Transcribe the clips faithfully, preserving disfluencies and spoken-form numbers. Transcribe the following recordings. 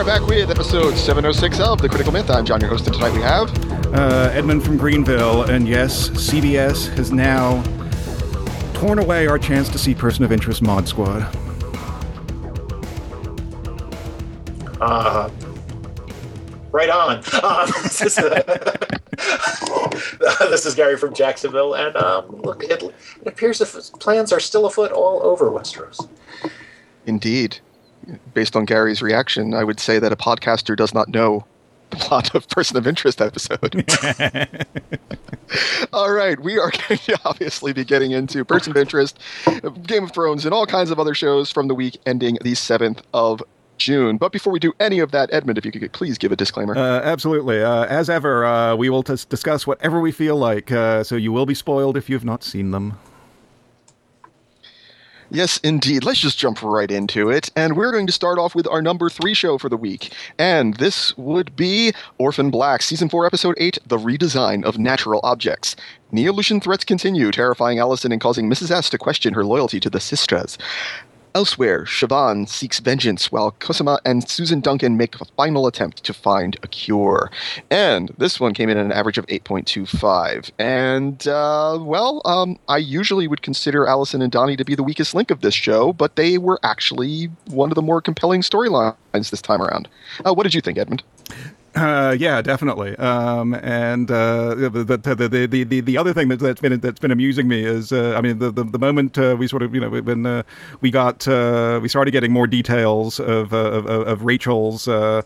are back with episode seven oh six of The Critical Myth. I'm John, your host, and tonight we have... Uh, Edmund from Greenville, and yes, C B S has now torn away our chance to see Person of Interest Mod Squad. Uh, right on. Um, this, is, uh, this is Gary from Jacksonville, and um, look, it, it appears that plans are still afoot all over Westeros. Indeed. Based on Gary's reaction, I would say that a podcaster does not know the plot of Person of Interest episode. All right, we are going to obviously be getting into Person of Interest, Game of Thrones, and all kinds of other shows from the week ending the seventh of June. But before we do any of that, Edmund, if you could please give a disclaimer. Uh, absolutely. Uh, as ever, uh, we will t- discuss whatever we feel like, uh, so you will be spoiled if you have not seen them. Yes, indeed. Let's just jump right into it. And we're going to start off with our number three show for the week. And this would be Orphan Black, Season four, Episode eight, The Redesign of Natural Objects. Neolution threats continue, terrifying Alicent and causing Missus S to question her loyalty to the Sistras. Elsewhere, Siobhan seeks vengeance while Cosima and Susan Duncan make a final attempt to find a cure. And this one came in at an average of eight point two five. And, uh, well, um, I usually would consider Alicent and Donnie to be the weakest link of this show, but they were actually one of the more compelling storylines this time around. Uh, what did you think, Edmund? Uh, yeah, definitely. Um, and uh, the, the, the the the the other thing that, that's been that's been amusing me is, uh, I mean, the the, the moment uh, we sort of, you know, when uh, we got uh, we started getting more details of uh, of, of Rachel's uh,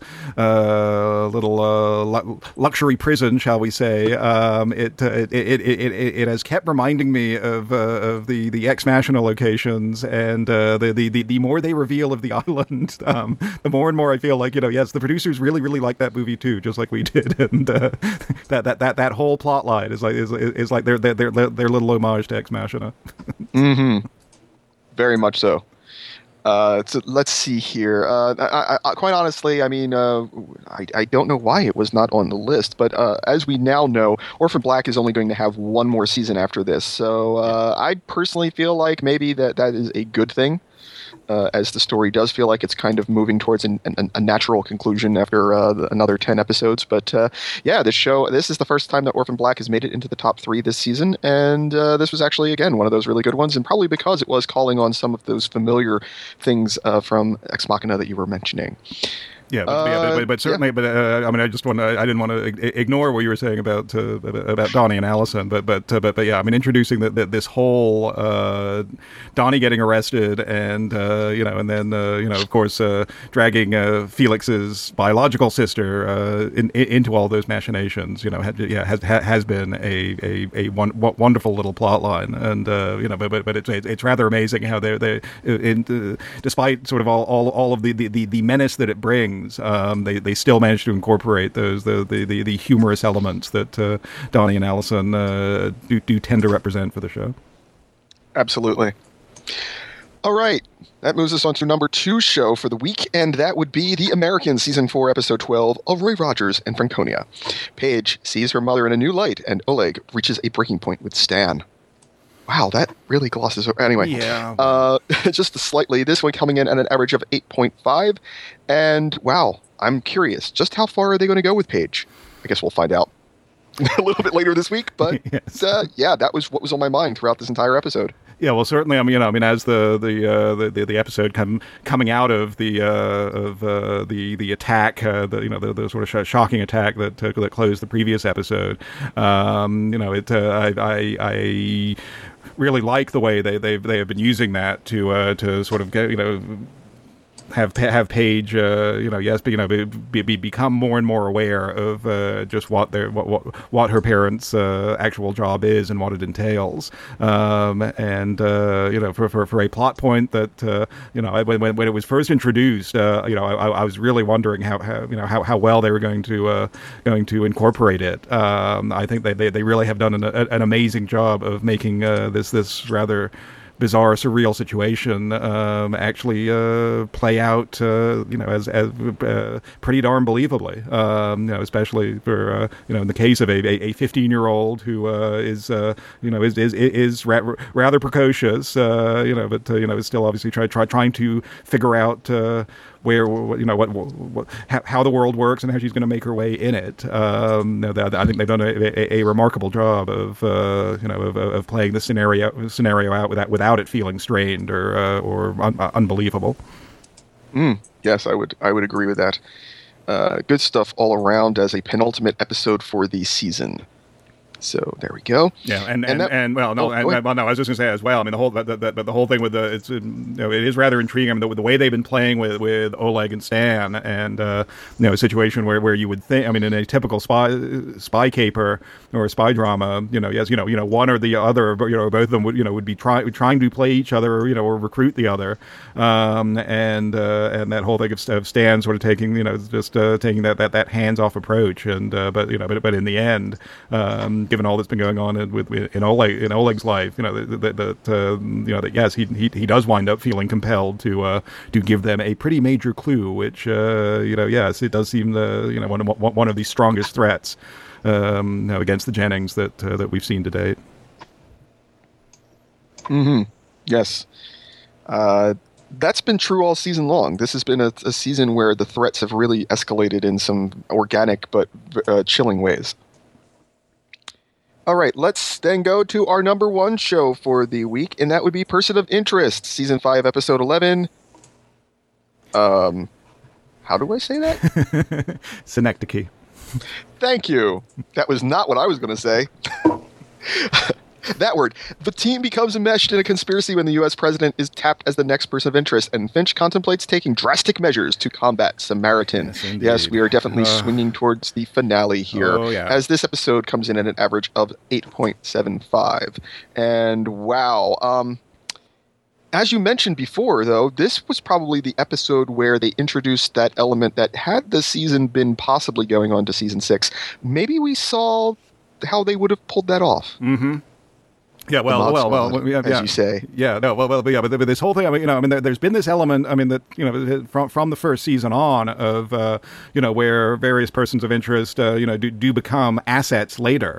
uh, little uh, luxury prison, shall we say? Um, it, uh, it, it it it it has kept reminding me of uh, of the the Ex Machina locations, and uh, the, the the the more they reveal of the island, um, the more and more I feel like, you know, yes, the producers really really like that movie too, just like we did, and uh, that that that that whole plot line is like is is like their their their their little homage to Ex Machina. Mm-hmm. Very much so. Uh, so let's see here. Uh, I, I, quite honestly, I mean, uh, I, I don't know why it was not on the list, but uh, as we now know, Orphan Black is only going to have one more season after this. So uh, I personally feel like maybe that that is a good thing. Uh, as the story does feel like it's kind of moving towards an, an, a natural conclusion after uh, another ten episodes. But uh, yeah, this show, this is the first time that Orphan Black has made it into the top three this season. And uh, this was actually, again, one of those really good ones. And probably because it was calling on some of those familiar things uh, from Ex Machina that you were mentioning. Yeah, but, uh, yeah, but, but certainly, yeah. but uh, I mean, I just want I didn't want to ignore what you were saying about uh, about Donnie and Alicent, but but uh, but but yeah, I mean, introducing the, the, this whole uh, Donnie getting arrested, and uh, you know, and then uh, you know, of course, uh, dragging uh, Felix's biological sister uh, in, in, into all those machinations, you know, had, yeah, has has been a a, a one, wonderful little plot line, and uh, you know, but but, but it's it's rather amazing how they're they, in, uh, despite sort of all all, all of the, the, the menace that it brings. Um, they they still manage to incorporate those the the, the, the humorous elements that uh, Donnie and Alicent uh, do do tend to represent for the show. Absolutely. All right, that moves us on to number two show for the week, and that would be The Americans, Season four, Episode twelve of Roy Rogers and Franconia. Paige sees her mother in a new light, and Oleg reaches a breaking point with Stan. Wow, that really glosses over. Anyway, yeah. uh, just slightly. This one coming in at an average of eight point five. And wow, I'm curious. Just how far are they going to go with Paige? I guess we'll find out a little bit later this week. But yes. uh, yeah, that was what was on my mind throughout this entire episode. Yeah, well, certainly. I mean, you know, I mean, as the the uh, the, the episode come coming out of the uh, of uh, the the attack, uh, the you know the, the sort of sh- shocking attack that uh, that closed the previous episode. Um, you know, it uh, I, I I really like the way they they they have been using that to uh, to sort of get, you know. Have have Paige, uh, you know, yes, but you know, be, be, become more and more aware of uh, just what their what, what what her parents' uh, actual job is and what it entails, um, and uh, you know, for, for for a plot point that uh, you know, when when when it was first introduced, uh, you know, I, I was really wondering how, how you know how, how well they were going to uh, going to incorporate it. Um, I think they, they they really have done an, an amazing job of making uh, this this rather. bizarre, surreal situation um, actually uh, play out, uh, you know, as, as uh, pretty darn believably. Um, you know, especially for uh, you know, in the case of a a fifteen-year-old who uh, is uh, you know is is is ra- rather precocious, uh, you know, but uh, you know is still obviously try, try trying to figure out uh, where you know what, what how, how the world works and how she's going to make her way in it. Um, you know, I think they've done a, a, a remarkable job of uh, you know of, of playing the scenario scenario out without without it feeling strained or uh, or un- unbelievable. Mm, yes, I would I would agree with that. Uh, good stuff all around as a penultimate episode for the season. So there we go. Yeah, and and, and, that, and well, no, oh, and, well, no, I was just going to say as well. I mean, the whole, the, the, the, the whole thing with the, it's, you know, it is rather intriguing. I mean, the, the way they've been playing with, with Oleg and Stan, and uh, you know, a situation where, where you would think, I mean, in a typical spy spy caper or a spy drama, you know, yes, you know, you know, one or the other, you know, both of them would, you know, would be trying trying to play each other, you know, or recruit the other, um, and uh, and that whole thing of, of Stan sort of taking, you know, just uh, taking that, that, that hands off approach, and uh, but you know, but but in the end, um, given all that's been going on in, with, with in Oleg in Oleg's life, you know that that uh, you know that yes, he, he he does wind up feeling compelled to uh, to give them a pretty major clue, which uh, you know yes, it does seem the you know one of, one of the strongest threats um, you know, against the Jennings that uh, that we've seen to date. Mm-hmm. Yes. Uh, that's been true all season long. This has been a, a season where the threats have really escalated in some organic but uh, chilling ways. All right, let's then go to our number one show for the week, and that would be Person of Interest, Season five, Episode eleven. Um, how do I say that? Synecdoche. Thank you. That was not what I was going to say. That word. The team becomes enmeshed in a conspiracy when the U S president is tapped as the next person of interest, and Finch contemplates taking drastic measures to combat Samaritan. Yes, indeed. Yes, we are definitely Uh, swinging towards the finale here, Oh, yeah. as this episode comes in at an average of eight point seven five. And wow, um, as you mentioned before, though, this was probably the episode where they introduced that element that had the season been possibly going on to season six, maybe we saw how they would have pulled that off. Mm-hmm. Yeah, well, Mod well, well, Squad, yeah, as yeah. you say. Yeah, no, well, well, yeah, but, but this whole thing, I mean, you know, I mean, there, there's been this element, I mean, that, you know, from from the first season on of, uh, you know, where various persons of interest, uh, you know, do, do become assets later.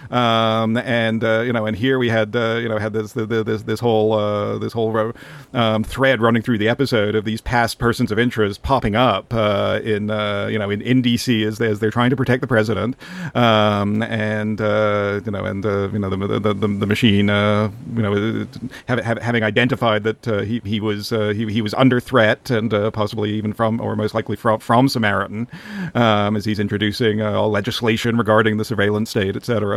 Um, and, uh, you know, and here we had, uh, you know, had this, the, the, this, this whole, uh, this whole, um, thread running through the episode of these past persons of interest popping up, uh, in, uh, you know, in, in D C as, they, as they're trying to protect the president. Um, and, uh, you know, and, uh, you know, the, the, the, the machine, uh, you know, have, have, having identified that, uh, he, he was, uh, he, he was under threat and, uh, possibly even from, or most likely from, from Samaritan, um, as he's introducing, uh, legislation regarding the surveillance state, et cetera.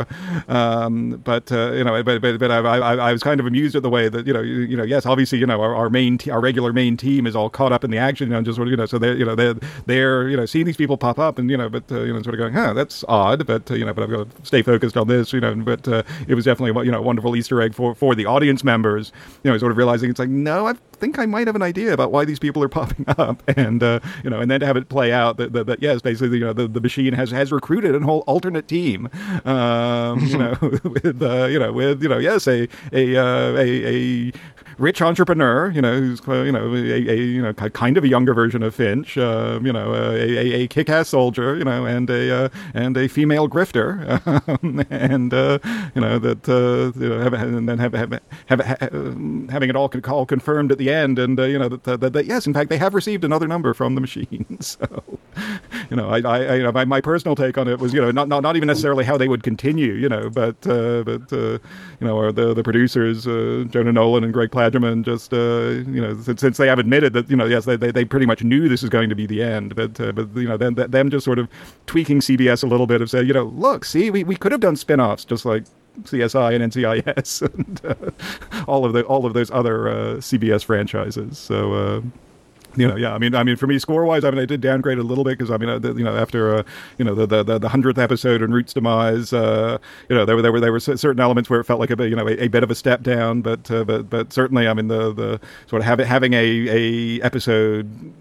Um, but uh, you know, but but, but I, I, I was kind of amused at the way that you know, you, you know, yes, obviously, you know, our, our main, te- our regular main team is all caught up in the action, you know, just sort of, you know, so they, you know, they're they're you know seeing these people pop up, and you know, but uh, you know, sort of going, huh, that's odd, but uh, you know, but I've got to stay focused on this, you know, but uh, it was definitely you know a wonderful Easter egg for for the audience members, you know, sort of realizing it's like, no, I think I might have an idea about why these people are popping up, and uh, you know, and then to have it play out that, that, that yes, basically, you know, the, the machine has has recruited a whole alternate team. Um, you know, with uh, you know, with you know, yes, a a uh, a, a rich entrepreneur, you know, who's you know a, a you know kind of a younger version of Finch, uh, you know, a, a, a kick-ass soldier, you know, and a uh, and a female grifter, um, and uh, you know that uh, you know, have, and then have, have, have, have having it all, con- all confirmed at the end, and uh, you know that, that, that yes, in fact, they have received another number from the machine. So, you know, I, I, I you know, my, my personal take on it was, you know, not not, not even necessarily how they would continue, you know, but uh, but uh, you know, or the the producers, uh, Jonah Nolan and Greg Plagerman, just uh, you know, since, since they have admitted that, you know, yes, they, they they pretty much knew this was going to be the end, but uh, but you know, then them just sort of tweaking C B S a little bit of say, you know, look, see, we, we could have done spin-offs just like C S I and N C I S and uh, all of the all of those other uh, C B S franchises. So. Uh, You know, yeah. I mean, I mean, for me, score-wise, I mean, I did downgrade a little bit because I mean, uh, the, you know, after uh, you know the the the hundredth episode and Root's demise, uh, you know, there were there were there were certain elements where it felt like a bit, you know, a, a bit of a step down, but uh, but but certainly, I mean, the the sort of having having a a episode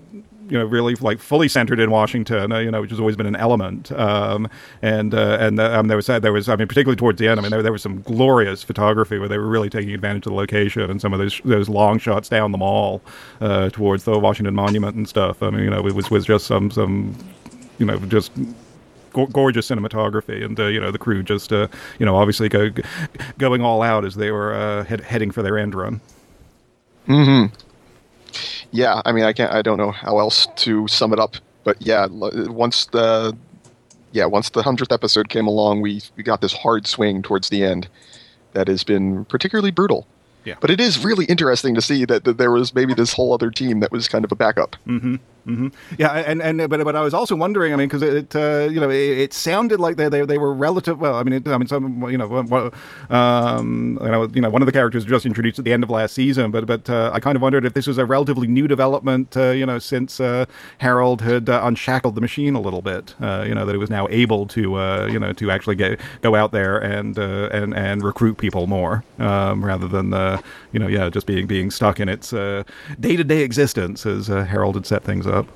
you know, really like fully centered in Washington, uh, you know, which has always been an element. Um, and uh, and uh, um, there was there was I mean, particularly towards the end, I mean, there, there was some glorious photography where they were really taking advantage of the location and some of those those long shots down the mall uh, towards the Washington Monument and stuff. I mean, you know, it was was just some some you know just. gorgeous cinematography, and uh, you know the crew just uh, you know obviously go, going all out as they were uh, head, heading for their end run. Hmm. Yeah, I mean, I can't. I don't know how else to sum it up, but yeah, once the yeah once the hundredth episode came along, we we got this hard swing towards the end that has been particularly brutal. Yeah, but it is really interesting to see that, that there was maybe this whole other team that was kind of a backup. Mm-hmm. Mm-hmm. Yeah, and, and but but I was also wondering. I mean, because it uh, you know it, it sounded like they, they they were relative. Well, I mean, it, I mean, some you know, um, you know, you know, one of the characters was just introduced at the end of last season. But but uh, I kind of wondered if this was a relatively new development. Uh, you know, since uh, Harold had uh, unshackled the machine a little bit. Uh, you know, that it was now able to uh, you know to actually get go out there and uh, and and recruit people more um, rather than uh, you know yeah just being being stuck in its day to day existence as uh, Harold had set things up.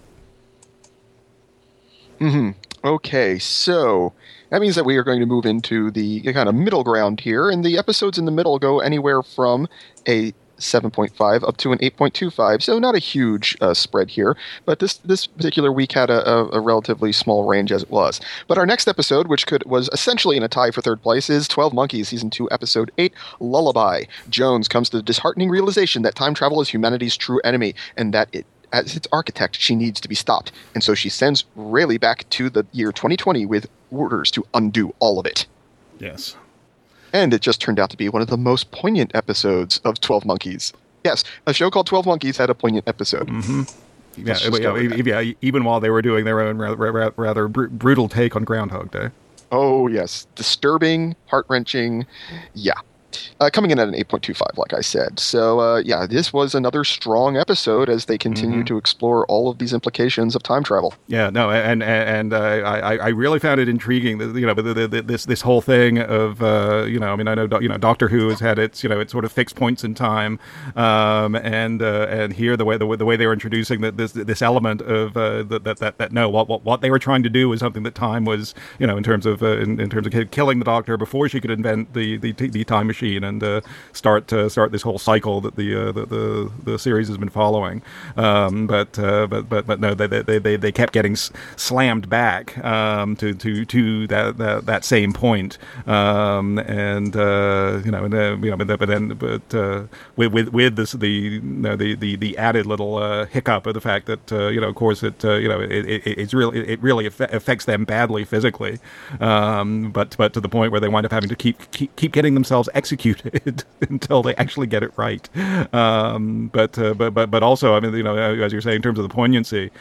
Mm-hmm. Okay, so that means that we are going to move into the kind of middle ground here, and the episodes in the middle go anywhere from a seven point five up to an eight point two five, so not a huge uh, spread here, but this this particular week had a, a, a relatively small range as it was. But our next episode, which could was essentially in a tie for third place, is twelve Monkeys, Season two, Episode eight, Lullaby. Jones comes to the disheartening realization that time travel is humanity's true enemy, and that it as its architect, she needs to be stopped, and so she sends Rayleigh back to the year twenty twenty with orders to undo all of it. Yes. And it just turned out to be one of the most poignant episodes of twelve Monkeys. Yes, a show called twelve Monkeys had a poignant episode. Mm-hmm. Yeah, yeah, yeah, even while they were doing their own rather, rather br- brutal take on Groundhog Day. Oh, yes. Disturbing, heart-wrenching, yeah. Uh, coming in at an eight point two five, like I said. So, uh, yeah, this was another strong episode as they continue mm-hmm. to explore all of these implications of time travel. Yeah, no, and and, and uh, I I really found it intriguing that, you know, the, the, this this whole thing of uh, you know, I mean, I know you know Doctor Who has had its you know its sort of fixed points in time, um, and uh, and here the way the way the way they were introducing that this this element of uh, that, that that that no, what, what what they were trying to do was something that time was, you know, in terms of uh, in, in terms of killing the Doctor before she could invent the the, the time machine. And uh, start uh, start this whole cycle that the uh, the, the the series has been following, um, but uh, but but but no, they they they, they kept getting s- slammed back um, to to to that that, that same point, um, and uh, you know, and, uh, you know, but then but uh, with with with this the you know, the, the the added little uh, hiccup of the fact that uh, you know, of course, it uh, you know it, it it's really it really affects them badly physically, um, but but to the point where they wind up having to keep keep, keep getting themselves executed until they actually get it right. Um, but, uh, but but but also, I mean, you know, as you're saying, in terms of the poignancy,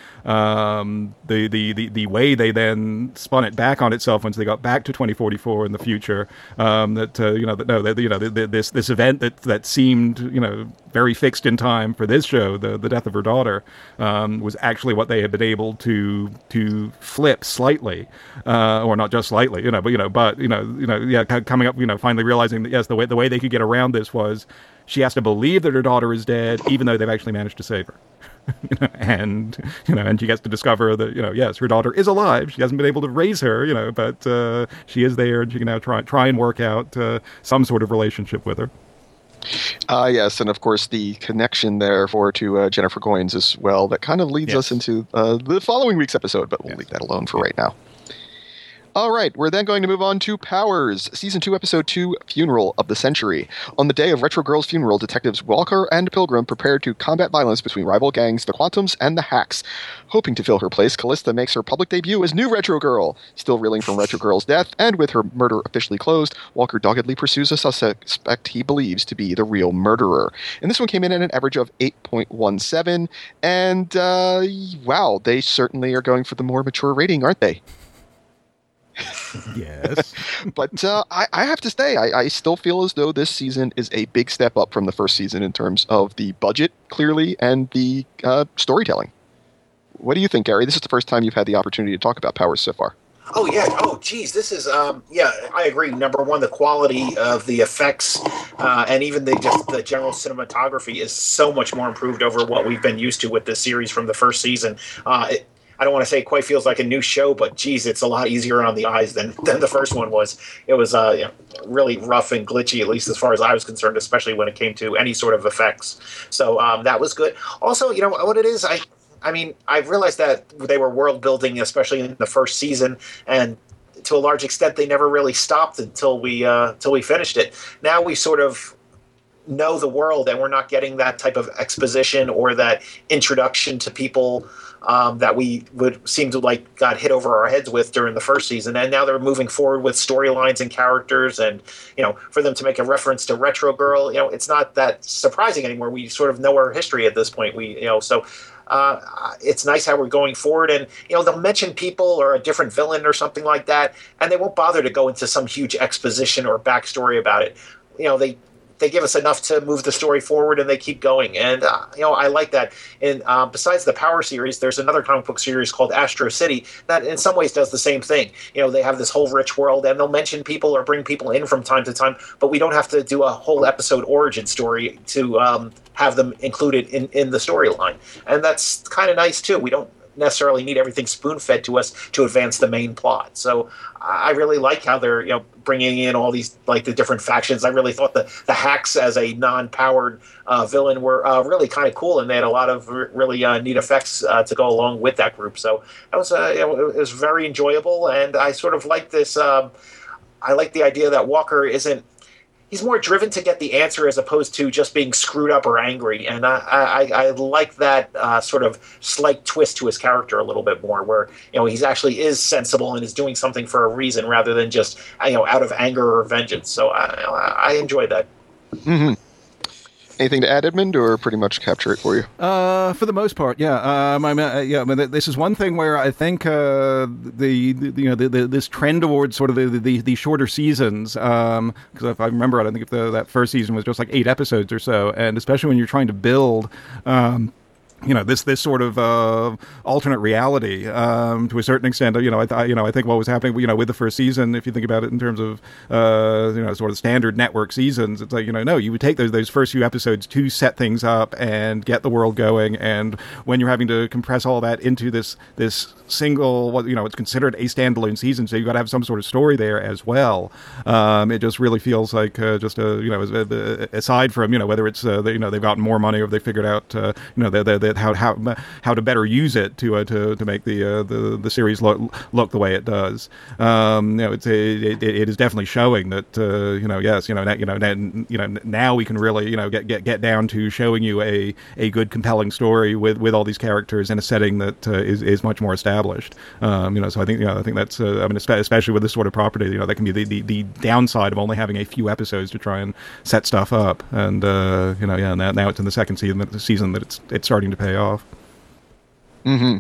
um, the, the, the, the way they then spun it back on itself once they got back to twenty forty-four in the future, um, that uh, you know, that, no, that, you know, the, the, this this event that that seemed, you know, very fixed in time for this show, the the death of her daughter, um, was actually what they had been able to to flip slightly, uh, or not just slightly, you know, but you know, but you know, you know, yeah, coming up, you know, finally realizing that yes, the way the way they could get around this was she has to believe that her daughter is dead, even though they've actually managed to save her. You know, and you know, and she gets to discover that, you know, yes, her daughter is alive. She hasn't been able to raise her, you know, but uh, she is there, and she can now try try and work out uh, some sort of relationship with her. Ah, uh, yes, and of course the connection there for to uh, Jennifer Goines as well. That kind of leads yes. us into uh, the following week's episode, but we'll yes. leave that alone for right now. All right, we're then going to move on to Powers, Season two, Episode two, Funeral of the Century. On the day of Retro Girl's funeral, detectives Walker and Pilgrim prepare to combat violence between rival gangs, the Quantums and the Hacks. Hoping to fill her place, Callista makes her public debut as new Retro Girl. Still reeling from Retro Girl's death, and with her murder officially closed, Walker doggedly pursues a suspect he believes to be the real murderer. And this one came in at an average of eight point one seven, and uh, wow, they certainly are going for the more mature rating, aren't they? Yes. But uh, I, I have to say, I, I still feel as though this season is a big step up from the first season in terms of the budget, clearly, and the uh, storytelling. What do you think, Gary? This is the first time you've had the opportunity to talk about Powers so far. Oh yeah. Oh geez, this is um yeah, I agree. Number one, the quality of the effects uh, and even the just the general cinematography is so much more improved over what we've been used to with this series from the first season. Uh, it, I don't want to say it quite feels like a new show, but geez, it's a lot easier on the eyes than, than the first one was. It was uh, you know, really rough and glitchy, at least as far as I was concerned, especially when it came to any sort of effects. So um, that was good. Also, you know what it is? I I mean, I realized that they were world building, especially in the first season, and to a large extent, they never really stopped until we uh, until we finished it. Now we sort of know the world, and we're not getting that type of exposition or that introduction to people um, that we would seem to like got hit over our heads with during the first season. And now they're moving forward with storylines and characters, and you know, for them to make a reference to Retro Girl, you know, it's not that surprising anymore. We sort of know her history at this point. We, you know, so. Uh, it's nice how we're going forward, and you know they'll mention people or a different villain or something like that, and they won't bother to go into some huge exposition or backstory about it. You know, they they give us enough to move the story forward, and they keep going. And uh, you know, I like that. And uh, besides the Power series, there's another comic book series called Astro City that, in some ways, does the same thing. You know, they have this whole rich world, and they'll mention people or bring people in from time to time, but we don't have to do a whole episode origin story to um, have them included in in the storyline, and that's kind of nice too. We don't necessarily need everything spoon-fed to us to advance the main plot. So I really like how they're, you know, bringing in all these, like, the different factions. I really thought the, the Hacks as a non-powered uh, villain were uh, really kind of cool, and they had a lot of r- really uh, neat effects uh, to go along with that group. So that was, uh, you know, it was very enjoyable, and I sort of like this. Um, I like the idea that Walker isn't, he's more driven to get the answer as opposed to just being screwed up or angry. And I, I, I like that uh, sort of slight twist to his character a little bit more, where, you know, he's actually is sensible and is doing something for a reason rather than just, you know, out of anger or vengeance. So I, I enjoyed that. Mm-hmm. Anything to add, Edmund, or pretty much capture it for you? Uh, for the most part, yeah. Um, I mean, uh, yeah. I mean, this is one thing where I think uh, the, the you know the, the, this trend towards sort of the the, the shorter seasons. Because um, if I remember, I think if the, that first season was just like eight episodes or so, and especially when you're trying to build. Um, You know, this this sort of uh, alternate reality um, to a certain extent. You know, I th- you know I think what was happening, you know, with the first season, if you think about it in terms of uh, you know sort of standard network seasons, it's like, you know, no, you would take those those first few episodes to set things up and get the world going, and when you're having to compress all that into this this single, what you know, it's considered a standalone season, so you've got to have some sort of story there as well. Um, it just really feels like uh, just a you know aside from you know whether it's uh, they, you know they've gotten more money or they've figured out uh, you know they they how how how to better use it to uh, to to make the uh, the the series look look the way it does. Um, you know, it's a, it, it is definitely showing that uh, you know yes you know now, you know now, you know now we can really you know get get get down to showing you a a good compelling story with with all these characters in a setting that uh, is is much more established. Um, you know, so I think you know I think that's uh, I mean especially with this sort of property, you know, that can be the, the, the downside of only having a few episodes to try and set stuff up. And uh, you know yeah now, now it's in the second season the season that it's it's starting to pay off. Mm-hmm.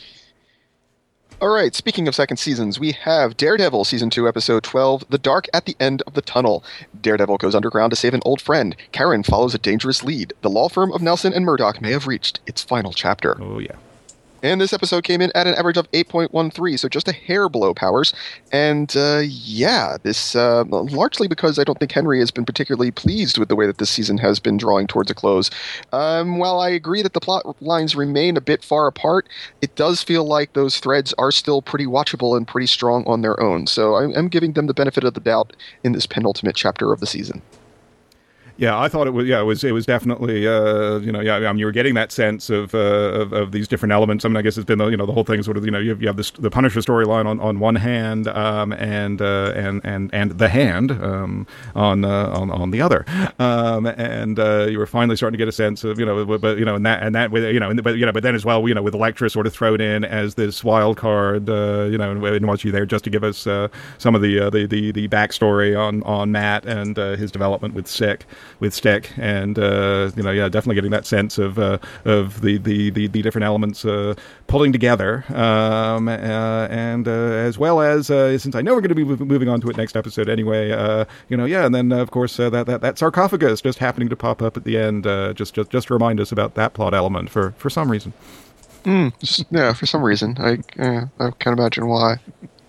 All right, speaking of second seasons, we have Daredevil Season two, Episode twelve, The Dark at the End of the Tunnel. Daredevil goes underground to save an old friend. Karen follows a dangerous lead. The law firm of Nelson and Murdoch may have reached its final chapter. Oh, yeah. And this episode came in at an average of eight point one three, so just a hair below Powers. And, uh, yeah, this, uh, largely because I don't think Henry has been particularly pleased with the way that this season has been drawing towards a close. Um, while I agree that the plot lines remain a bit far apart, it does feel like those threads are still pretty watchable and pretty strong on their own. So I'm, I'm giving them the benefit of the doubt in this penultimate chapter of the season. Yeah, I thought it was. Yeah, it was. It was definitely. Uh, you know, yeah. I mean, you were getting that sense of, uh, of of these different elements. I mean, I guess it's been the you know the whole thing sort of you know you have, you have this, the Punisher storyline on, on one hand, um, and uh, and and and the Hand um, on uh, on on the other, um, and uh, you were finally starting to get a sense of you know, but you know, and that and that with you know, but you know, but then as well, you know, with Elektra sort of thrown in as this wild card, uh, you know, and, and wants you there just to give us uh, some of the, uh, the the the backstory on on Matt and uh, his development with Sick. with Stick, and uh, you know, yeah, definitely getting that sense of uh, of the, the, the, the different elements uh, pulling together, um, uh, and uh, as well as uh, since I know we're going to be moving on to it next episode anyway, uh, you know, yeah, and then uh, of course uh, that, that that sarcophagus just happening to pop up at the end, uh, just just just to remind us about that plot element for for some reason. Mm, just, yeah, for some reason, I uh, I can't imagine why.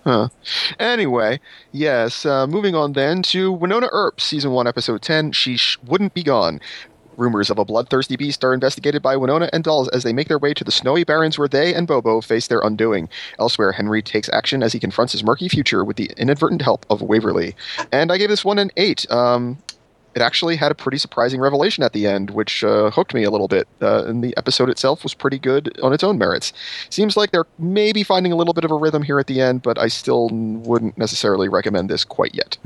Huh. Anyway, yes, uh, moving on then to Winona Earp, Season one, Episode ten, She Sh- Wouldn't Be Gone. Rumors of a bloodthirsty beast are investigated by Winona and Dolls as they make their way to the snowy barrens where they and Bobo face their undoing. Elsewhere, Henry takes action as he confronts his murky future with the inadvertent help of Waverly. And I gave this one an eight. Um, it actually had a pretty surprising revelation at the end, which uh, hooked me a little bit. Uh, and the episode itself was pretty good on its own merits. Seems like they're maybe finding a little bit of a rhythm here at the end, but I still wouldn't necessarily recommend this quite yet.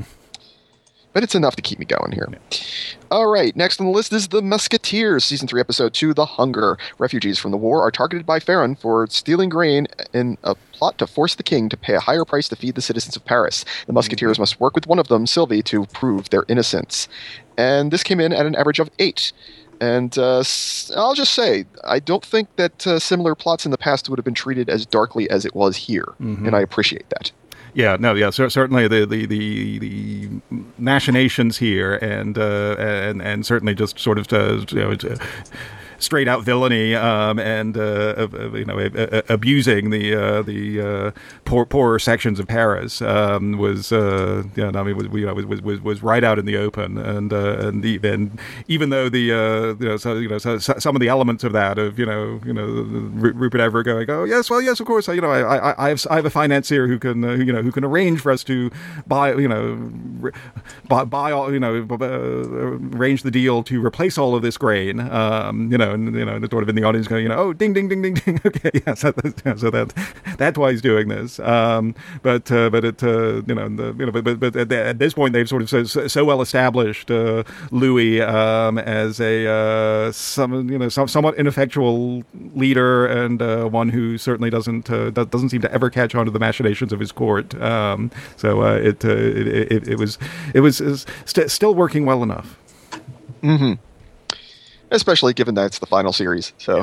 But it's enough to keep me going here. All right, next on the list is The Musketeers, Season three, Episode two, The Hunger. Refugees from the war are targeted by Farron for stealing grain in a plot to force the king to pay a higher price to feed the citizens of Paris. The Musketeers mm-hmm. must work with one of them, Sylvie, to prove their innocence. And this came in at an average of eight. And uh, I'll just say, I don't think that uh, similar plots in the past would have been treated as darkly as it was here. Mm-hmm. And I appreciate that. Yeah, no, yeah, so, certainly the, the, the, the machinations here, and uh, and and certainly just sort of uh, you know, uh, straight out villainy, um, and uh, uh, you know, uh, uh, abusing the uh, the uh, poor poorer sections of Paris um, was uh, yeah, I mean, was, you know, was, was was right out in the open, and uh, and even even though the uh, you know, so, you know, so, so some of the elements of that of you know you know Rupert Everett going, oh yes, well yes, of course, you know, I I, I have I have a financier who can uh, who, you know who can arrange for us to buy you know buy, buy all you know uh, arrange the deal to replace all of this grain, um, you know. And you know, sort of in the audience going, you know, oh, ding, ding, ding, ding, ding. Okay, yeah, so, so that that's why he's doing this. Um, but uh, but it uh, you know, the, you know, but but, but at, at this point they've sort of so, so well established uh, Louis um, as a uh, some you know some, somewhat ineffectual leader, and uh, one who certainly doesn't uh, doesn't seem to ever catch on to the machinations of his court. Um, so uh, it, uh, it, it it was it was, it was st- still working well enough. Mm-hmm. Especially given that it's the final series, so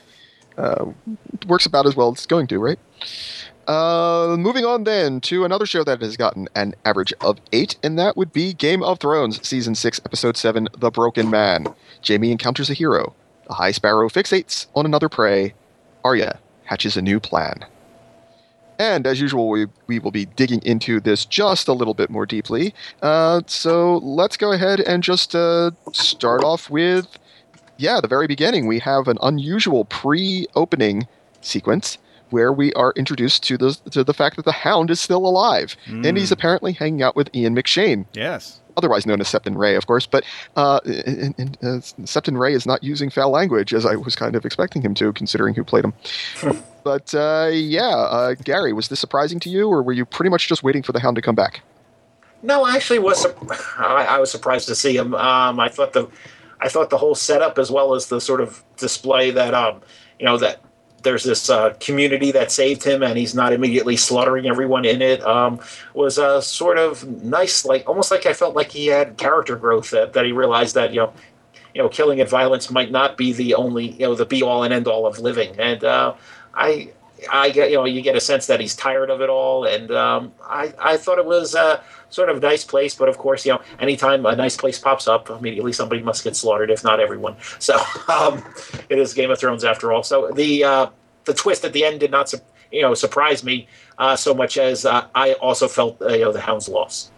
uh, it works about as well as it's going to, right? Uh, moving on then to another show that has gotten an average of eight, and that would be Game of Thrones, Season six, Episode seven, The Broken Man. Jaime encounters a hero. The High Sparrow fixates on another prey. Arya hatches a new plan. And as usual, we, we will be digging into this just a little bit more deeply. Uh, so let's go ahead and just uh, start off with... Yeah, the very beginning, we have an unusual pre-opening sequence where we are introduced to the to the fact that the Hound is still alive, mm. and he's apparently hanging out with Ian McShane. Yes. Otherwise known as Septon Ray, of course, but uh, and, and, uh, Septon Ray is not using foul language, as I was kind of expecting him to, considering who played him. But uh, yeah, uh, Gary, was this surprising to you, or were you pretty much just waiting for the Hound to come back? No, I actually was. I, I was surprised to see him. Um, I thought the I thought the whole setup, as well as the sort of display that, um, you know, that there's this uh, community that saved him and he's not immediately slaughtering everyone in it, um, was uh, sort of nice, like almost like I felt like he had character growth, that, that he realized that, you know, you know, killing and violence might not be the only, you know, the be all and end all of living. And uh, I, I get, you know, you get a sense that he's tired of it all. And um, I, I thought it was uh, sort of a nice place, but of course, you know, anytime a nice place pops up, immediately somebody must get slaughtered, if not everyone. So um, it is Game of Thrones after all. So the uh, the twist at the end did not, su- you know, surprise me uh, so much as uh, I also felt, uh, you know, the Hound's loss.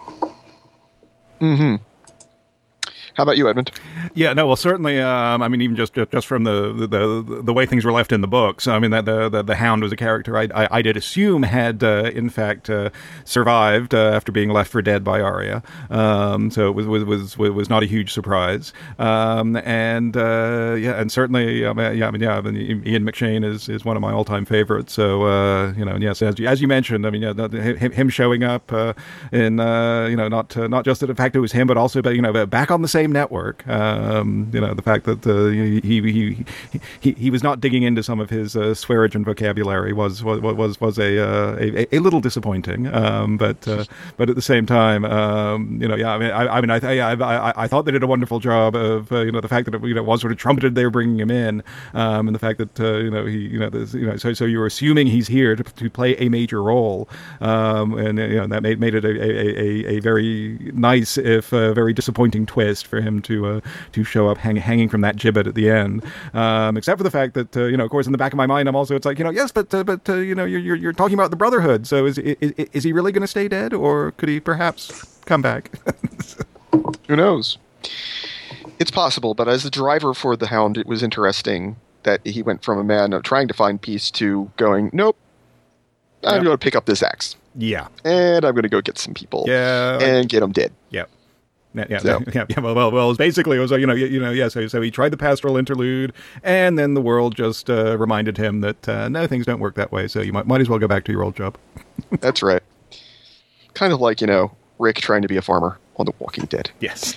Mm-hmm. How about you, Edmund? Yeah, no, well, certainly. Um, I mean, even just just from the, the the way things were left in the books. I mean, that the the, the Hound was a character I I, I did assume had uh, in fact uh, survived uh, after being left for dead by Arya. Um, so it was was was was not a huge surprise. Um, and uh, yeah, and certainly, I mean, yeah, I mean, yeah, I mean, Ian McShane is, is one of my all time favorites. So uh, you know, yes, as you, as you mentioned, I mean, yeah, him, him showing up uh, in uh, you know not uh, not just the fact it was him, but also but you know back on the same network. Um, you know, the fact that uh, he, he he he was not digging into some of his uh, swearingen vocabulary was was was was a uh, a, a little disappointing. Um, but uh, but at the same time, um, you know, yeah, I mean, I, I mean, I, I I I thought they did a wonderful job of uh, you know the fact that it, you know was sort of trumpeted they were bringing him in, um, and the fact that uh, you know he you know you know so so you're assuming he's here to to play a major role, um, and you know that made made it a a, a, a very nice if uh, very disappointing twist for for him to uh, to show up hang, hanging from that gibbet at the end. Um, except for the fact that uh, you know, of course, in the back of my mind, I'm also it's like you know, yes, but uh, but uh, you know, you're, you're you're talking about the Brotherhood. So is is, is he really going to stay dead, or could he perhaps come back? Who knows? It's possible, but as the driver for the Hound, it was interesting that he went from a man of trying to find peace to going, nope, I'm Yep. going to pick up this axe. Yeah. And I'm going to go get some people. Yeah. And get them dead. Yep. Yeah, yeah, So- yeah, yeah. Well, well, well. It was basically, it was like, you know, you, you know, yeah. So, so he tried the pastoral interlude, and then the world just uh, reminded him that uh, no, things don't work that way. So you might might as well go back to your old job. That's right. Kind of like, you know, Rick trying to be a farmer on The Walking Dead. Yes.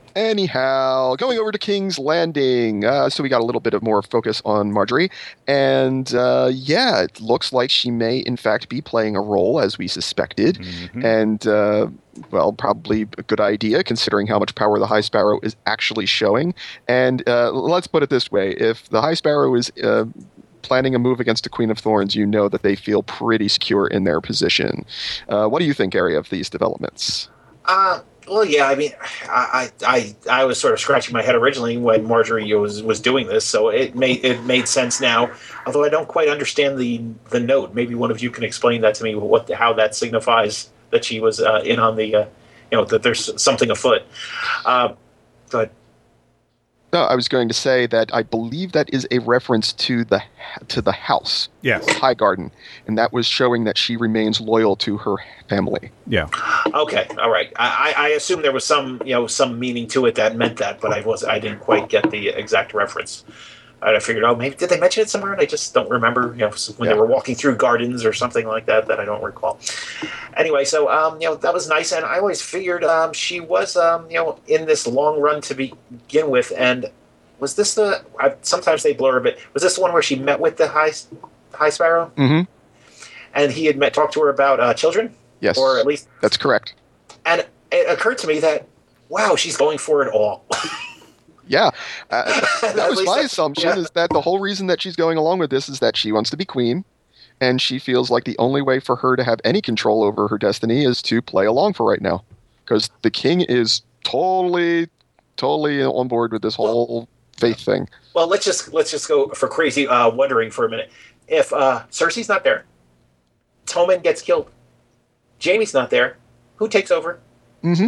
Anyhow, going over to King's Landing. Uh, so we got a little bit of more focus on Marjorie. And uh, yeah, it looks like she may, in fact, be playing a role, as we suspected. Mhm. And, uh, well, probably a good idea, considering how much power the High Sparrow is actually showing. And uh, let's put it this way. If the High Sparrow is uh, planning a move against the Queen of Thorns, you know that they feel pretty secure in their position. Uh, what do you think, Gary, of these developments? Uh, well, yeah. I mean, I, I, I was sort of scratching my head originally when Marjorie was was doing this, so it made it made sense now. Although I don't quite understand the the note. Maybe one of you can explain that to me. What how that signifies that she was uh, in on the, uh, you know, that there's something afoot. Uh, but No, I was going to say that I believe that is a reference to the to the house, Yes. High Garden, and that was showing that she remains loyal to her family. Yeah. okay, all right. I, I I assumed there was some you know some meaning to it that meant that, but I was I didn't quite get the exact reference. I figured, oh, maybe did they mention it somewhere? And I just don't remember. You know, when Yeah. they were walking through gardens or something like that, that I don't recall. Anyway, so um, you know, that was nice, and I always figured um, she was um, you know, in this long run to begin with. And was this the? I, sometimes they blur a bit. Was this the one where she met with the High High Sparrow, Mm-hmm. and he had met talked to her about uh, children, Yes, or at least? that's correct. And it occurred to me that wow, she's going for it all. Yeah, uh, that At was least my that- assumption, yeah. is that the whole reason that she's going along with this is that she wants to be queen, and she feels like the only way for her to have any control over her destiny is to play along for right now, because the king is totally, totally on board with this whole faith thing. Well, let's just let's just go for crazy uh, wondering for a minute. If uh, Cersei's not there, Tommen gets killed, Jaime's not there, who takes over? Mm-hmm.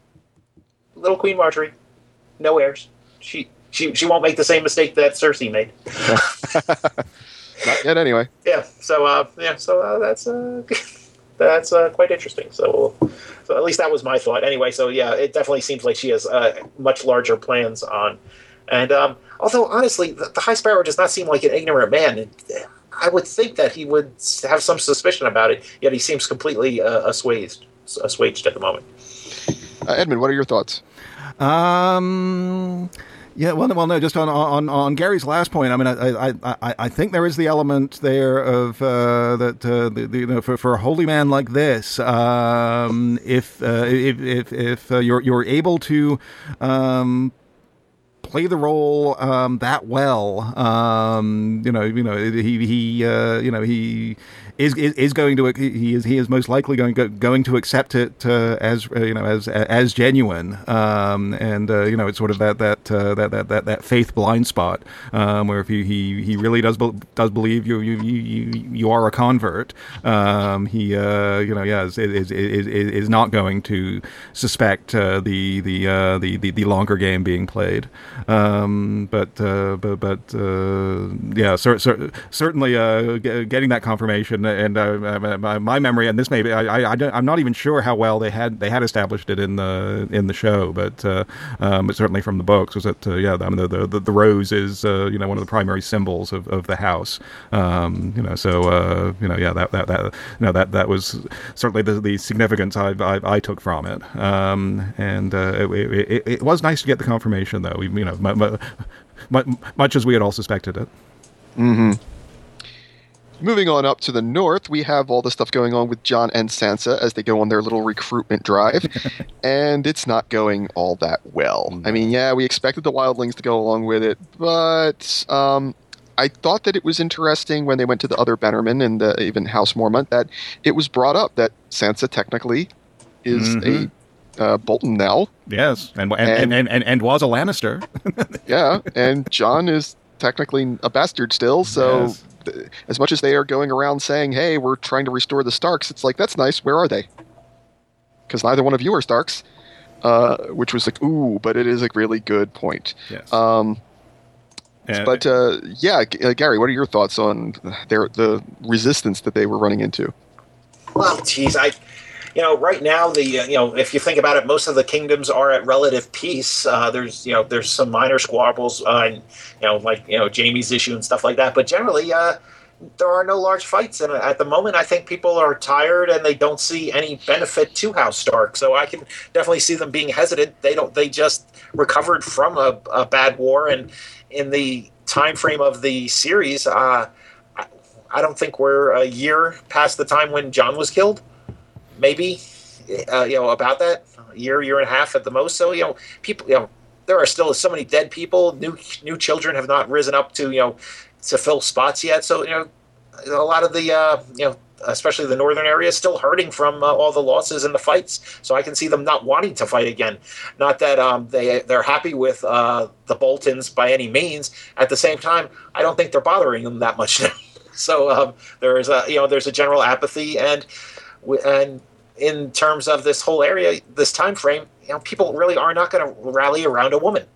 Little Queen Marjorie, no heirs. She she she won't make the same mistake that Cersei made. Not yet, anyway. Yeah. So uh, yeah. So uh, that's uh, that's uh, quite interesting. So so at least that was my thought. Anyway. So yeah, it definitely seems like she has uh, much larger plans on. And um, although honestly, the, the High Sparrow does not seem like an ignorant man. And I would think that he would have some suspicion about it. Yet he seems completely uh, assuaged assuaged at the moment. Uh, Edmund, what are your thoughts? Um. Yeah, well, well, no. Just on on, on Gary's last point, I mean, I I, I, I think there is the element there of uh, that uh, the, the, you know, for for a holy man like this, um, if uh, if if, if uh, you're you're able to um, play the role um, that well, um, you know, you know, he he uh, you know he. Is, is is going to he is he is most likely going go, going to accept it uh, as uh, you know as as genuine, um, and uh, you know it's sort of that that, uh, that that that that faith blind spot um, where if he, he, he really does be, does believe you you, you you are a convert, um, he uh, you know yeah is is, is is is not going to suspect uh, the the, uh, the the the longer game being played, um, but uh, but but uh, yeah cer- cer- certainly uh, g- getting that confirmation. And uh, my, my memory, and this may be, I, I, I'm not even sure how well they had they had established it in the in the show, but uh, um, but certainly from the books was that uh, yeah, I mean, the, the the rose is uh, you know one of the primary symbols of, of the house, um, you know, so uh, you know yeah that that, that you know that that was certainly the, the significance I, I I took from it, um, and uh, it, it, it was nice to get the confirmation though, we, you know, much, much, much as we had all suspected it. Mm-hmm. Moving on up to the north, we have all the stuff going on with Jon and Sansa as they go on their little recruitment drive, and it's not going all that well. I mean, yeah, we expected the wildlings to go along with it, but um, I thought that it was interesting when they went to the other Bannermen and the, even House Mormont that it was brought up that Sansa technically is Mhm. a uh, Bolton now. Yes, and and, and, and, and, and was a Lannister. Yeah, and Jon is technically a bastard still, so Yes. th- as much as they are going around saying, hey, we're trying to restore the Starks, it's like, that's nice, where are they? Because neither one of you are Starks, uh, which was like, ooh, but it is a really good point. Yes. Um, And- but uh, yeah, G- uh, Gary, what are your thoughts on their the resistance that they were running into? Well, geez, I, you know, right now the uh, you know, if you think about it, most of the kingdoms are at relative peace. Uh, there's you know, there's some minor squabbles, uh, and you know, like you know, Jaime's issue and stuff like that. But generally, uh, there are no large fights, and at the moment, I think people are tired and they don't see any benefit to House Stark. So I can definitely see them being hesitant. They don't. They just recovered from a, a bad war, and in the time frame of the series, uh, I, I don't think we're a year past the time when Jon was killed. Maybe, uh, you know, about that a year, year and a half at the most. So you know, people, you know, there are still so many dead people. New new children have not risen up to you know to fill spots yet. So you know, a lot of the uh, you know, especially the northern area, is still hurting from uh, all the losses and the fights. So I can see them not wanting to fight again. Not that um, they they're happy with uh, the Boltons by any means. At the same time, I don't think they're bothering them that much now. So um, there is a you know there's a general apathy, and and in terms of this whole area, this time frame, you know, people really are not going to rally around a woman.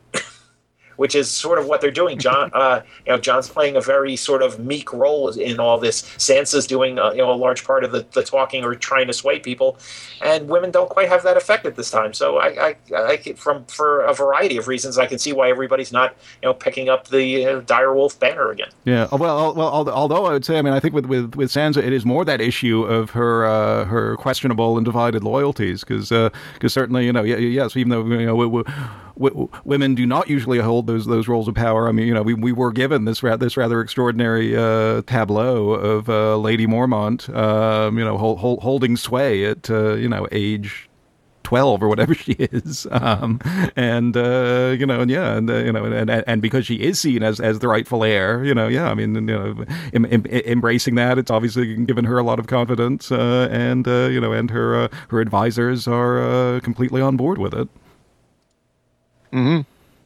Which is sort of what they're doing. Jon, uh, you know, Jon's playing a very sort of meek role in all this. Sansa's doing, uh, you know, a large part of the, the talking or trying to sway people, and women don't quite have that effect at this time. So I, I, I from for a variety of reasons, I can see why everybody's not, you know, picking up the uh, Direwolf banner again. Yeah. Well, well. Although I would say, I mean, I think with with, with Sansa, it is more that issue of her uh, her questionable and divided loyalties, because because certainly, you know, yes, even though you know. We, we, W- women do not usually hold those those roles of power. I mean, you know, we, we were given this ra- this rather extraordinary uh, tableau of uh, Lady Mormont, um, you know, hol- hol- holding sway at uh, you know age twelve or whatever she is, um, and uh, you know, and yeah, and uh, you know, and and because she is seen as as the rightful heir, you know, yeah, I mean, you know, em- em- embracing that, it's obviously given her a lot of confidence, uh, and uh, you know, and her uh, her advisors are uh, completely on board with it. Mm-hmm.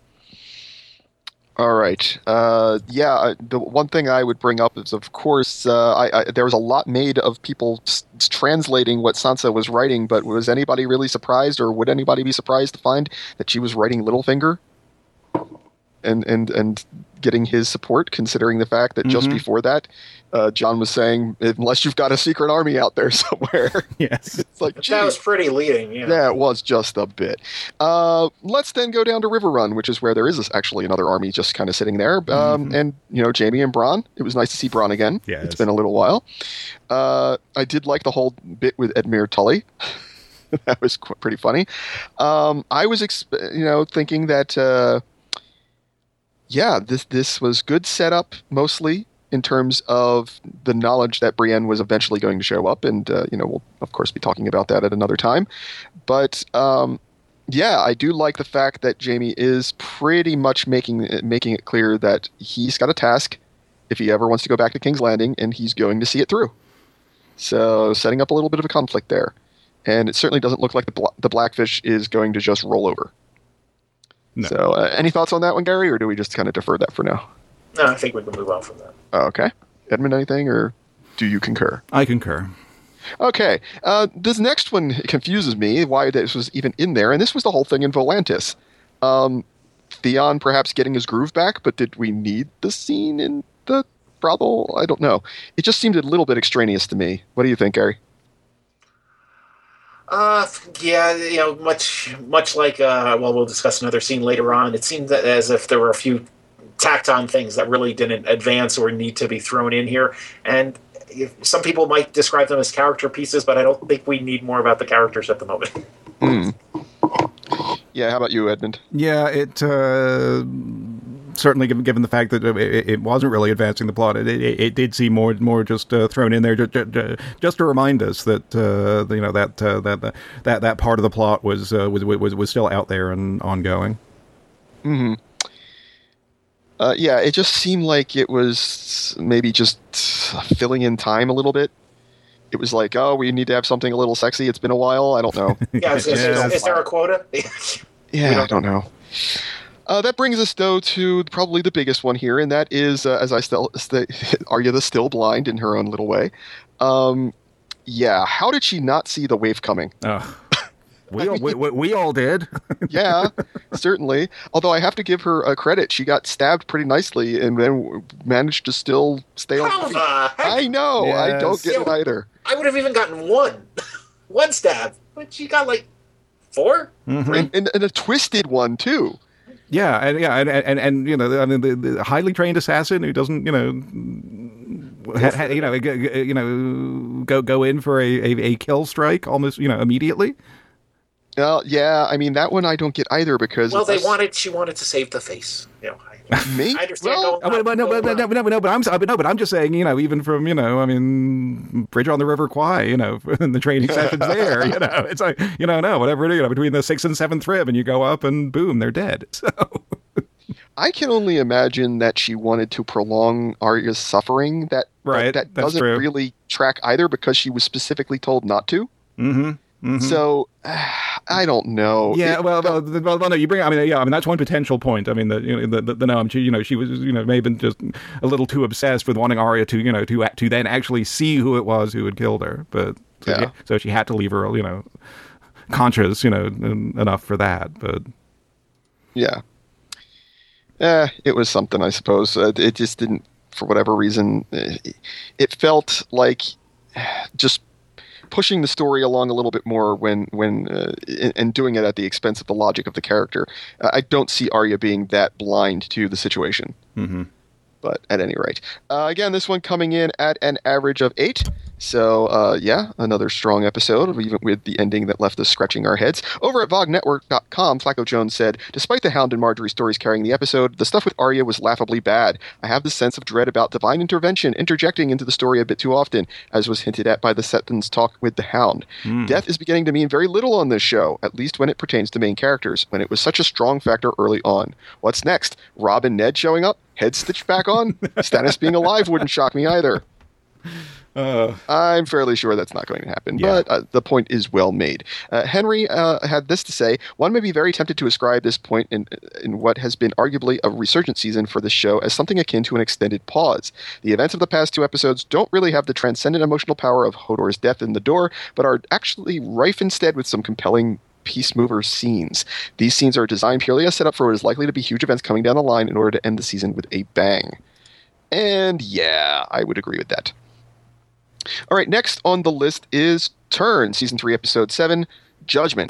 All right. Uh, yeah, the one thing I would bring up is, of course, uh, I, I, there was a lot made of people s- translating what Sansa was writing, but was anybody really surprised, or would anybody be surprised to find that she was writing Littlefinger? And, and, and getting his support, considering the fact that just Mhm. before that, uh, Jon was saying, unless you've got a secret army out there somewhere. Yes. It's like, That was geez. pretty leading. Yeah. Yeah, it was just a bit. Uh, let's then go down to River Run, which is where there is actually another army just kind of sitting there. Um, Mhm. And, you know, Jaime and Bronn. It was nice to see Bronn again. Yes. It's been a little while. Uh, I did like the whole bit with Edmure Tully. That was qu- pretty funny. Um, I was, exp- you know, thinking that, uh, yeah, this this was good setup mostly in terms of the knowledge that Brienne was eventually going to show up, and uh, you know, we'll of course be talking about that at another time. But um, yeah, I do like the fact that Jaime is pretty much making making it clear that he's got a task if he ever wants to go back to King's Landing, and he's going to see it through. So setting up a little bit of a conflict there, and it certainly doesn't look like the bla- the Blackfish is going to just roll over. No. So, uh, any thoughts on that one, Gary, or do we just kind of defer that for now? No, I think we can move on from that. Oh, okay. Edmund, anything, or do you concur? I concur. Okay. Uh, this next one confuses me, why this was even in there, and this was the whole thing in Volantis. Um, Theon perhaps getting his groove back, but did we need the scene in the brothel? I don't know. It just seemed a little bit extraneous to me. What do you think, Gary? Uh, yeah, you know, much much like uh, well, we'll discuss another scene later on. It seemed that as if there were a few tacked on things that really didn't advance or need to be thrown in here. And if, some people might describe them as character pieces, but I don't think we need more about the characters at the moment. Hmm. Yeah, how about you, Edmund? Yeah, it uh, certainly given, given the fact that it, it wasn't really advancing the plot, it, it, it did seem more more just uh, thrown in there just, just to remind us that uh, you know that uh, that that that part of the plot was uh, was was was still out there and ongoing. Hmm. Uh, yeah, it just seemed like it was maybe just filling in time a little bit. it was like, oh, we need to have something a little sexy. It's been a while. I don't know. Yeah, is, is, Yeah. is, is there a quota? Yeah, don't I don't know. Uh, that brings us, though, to probably the biggest one here, and that is, uh, as I still, st- Arya the still blind in her own little way. Um, yeah, how did she not see the wave coming? Oh. We all, we, we, we all did. Yeah, certainly. Although I have to give her a credit. She got stabbed pretty nicely and then managed to still stay on How her feet. the heck? I know. I Yes. don't get it either. I would have even gotten one. One stab. But she got like four? Mhm. And, and, and a twisted one, too. Yeah, and yeah, and, and and you know, I mean, the, the highly trained assassin who doesn't, you know, ha, ha, you know, g- g- you know, go go in for a, a, a kill strike almost, you know, immediately. Uh, yeah, I mean, that one I don't get either because... Well, they us- wanted, she wanted to save the face. You know, I, Me? I understand. Well, going Oh, but, but, no, going but, no, around. but, no, no, but I'm but no, but I'm just saying, you know, even from, you know, I mean, Bridge on the River Kwai, you know, in the training sessions there, you know, it's like, you know, no, whatever it is, you know, between the sixth and seventh rib, and you go up and boom, they're dead. So. I can only imagine that she wanted to prolong Arya's suffering. That Right, that that's doesn't true. really track either because she was specifically told not to. Mm-hmm. Mm-hmm. So I don't know. Yeah, It- well, well, well, well, no, you bring. I mean, yeah, I mean that's one potential point. I mean, that you know, the, the, the no, she, you know, she was, you know, may have been just a little too obsessed with wanting Arya to, you know, to to then actually see who it was who had killed her. But so, Yeah. she, so she had to leave her, you know, conscious, you know, en- enough for that. But yeah. Eh, it was something, I suppose. Uh, it just didn't, for whatever reason, eh, it felt like just pushing the story along a little bit more when when uh, and and doing it at the expense of the logic of the character. Uh, I don't see Arya being that blind to the situation. mm-hmm. But at any rate, uh, again, this one coming in at an average of eight. So, uh, yeah, another strong episode, even with the ending that left us scratching our heads. Over at Vog Network dot com, Flacco Jones said, despite the Hound and Marjorie stories carrying the episode, the stuff with Arya was laughably bad. I have this sense of dread about divine intervention interjecting into the story a bit too often, as was hinted at by the Setton's talk with the Hound. Mm. Death is beginning to mean very little on this show, at least when it pertains to main characters, when it was such a strong factor early on. What's next? Rob and Ned showing up? Head stitched back on? Stannis being alive wouldn't shock me either. Uh, I'm fairly sure that's not going to happen, Yeah. but uh, the point is well made. Uh, Henry uh, had this to say: one may be very tempted to ascribe this point in in what has been arguably a resurgent season for this show as something akin to an extended pause. The events of the past two episodes don't really have the transcendent emotional power of Hodor's death in the door, but are actually rife instead with some compelling peace mover scenes. These scenes are designed purely as setup for what is likely to be huge events coming down the line in order to end the season with a bang. And yeah, I would agree with that. All right, next on the list is Turn, Season three, Episode seven, Judgment.